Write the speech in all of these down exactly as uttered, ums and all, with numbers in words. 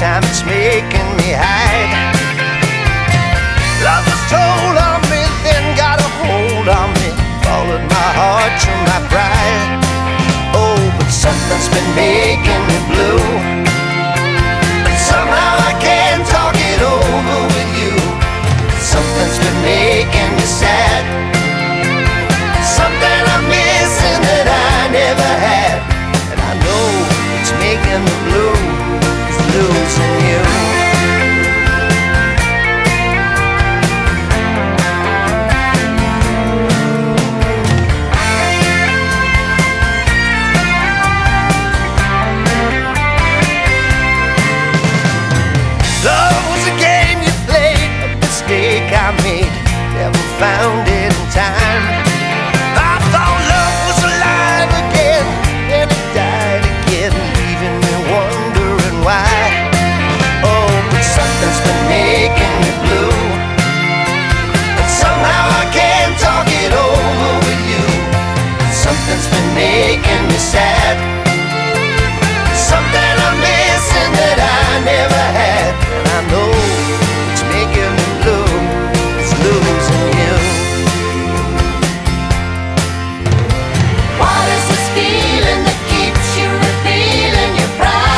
time it's making me hide. Love was told on me, then got a hold on me, followed my heart to my pride. Oh, but something's been making me blue, but somehow I can't talk it over with you. Something's been making me sad, something I'm missing that I never had. And I know it's making me blue, it's losing you. I made, never found it in time. I thought love was alive again, and it died again, leaving me wondering why. Oh, but something's been making me blue, and somehow I can't talk it over with you. Something's been making me sad, something I'm missing that I never had. And I know it's making me blue, losing you. What is this feeling that keeps you revealing your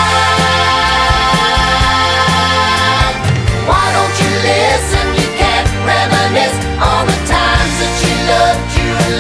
pride? Why don't you listen? You can't reminisce all the times that you loved you and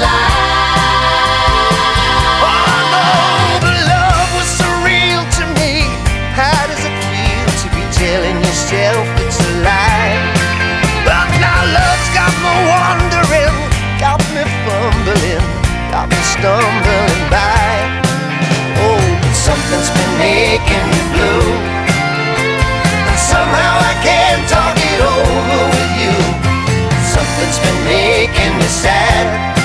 lied. Oh no, the love was surreal to me. How does it feel to be telling yourself it's a lie? But now love's got me wandering, got me fumbling, got me stumbling by. Oh, but something's been making me blue, and somehow I can't talk it over with you. Something's been making me sad,